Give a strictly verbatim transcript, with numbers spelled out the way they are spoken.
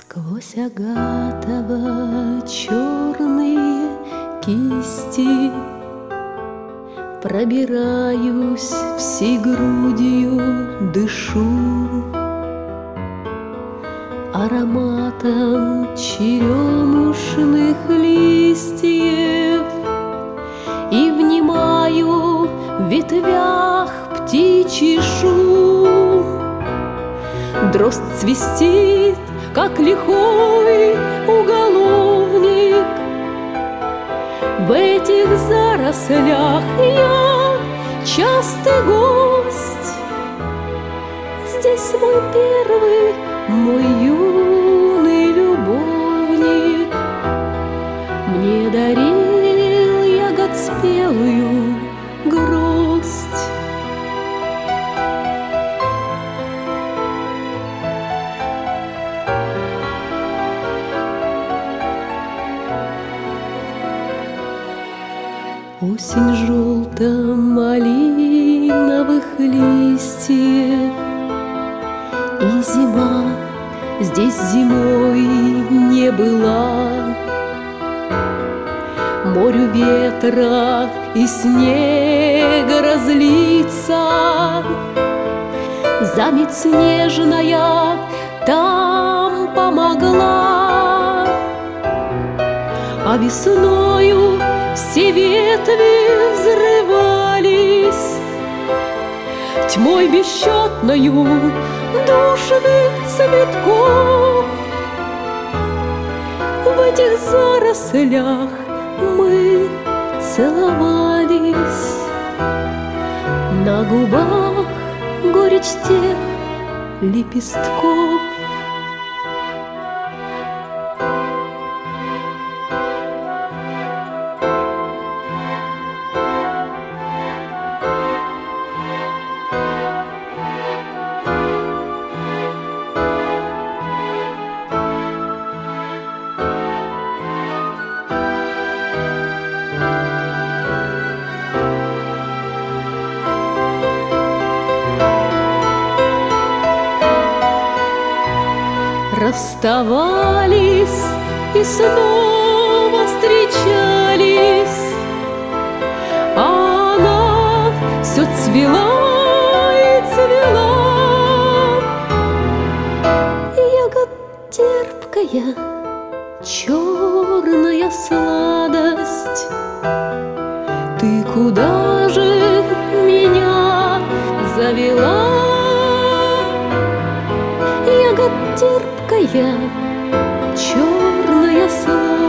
Сквозь агатово черные кисти пробираюсь всей грудью, дышу ароматом черемушных листьев и внимаю в ветвях птичий шум. Дрозд свистит, как лихой уголовник. В этих зарослях я частый гость. Здесь мой первый, мой юный любовник мне дарил ягод спелую гроздь. Осень желто-малиновых листьев и зима здесь зимой не была. Морю ветра и снега разлиться, заметь снежная там помогла. А весною все ветви взрывались тьмой бесчетною душных цветков. В этих зарослях мы целовались, на губах горечь тех лепестков. Расставались и снова встречались, а она все цвела и цвела. Ягод терпкая, черная сладость, ты куда же меня завела? Ягод терпкая, черная сладость,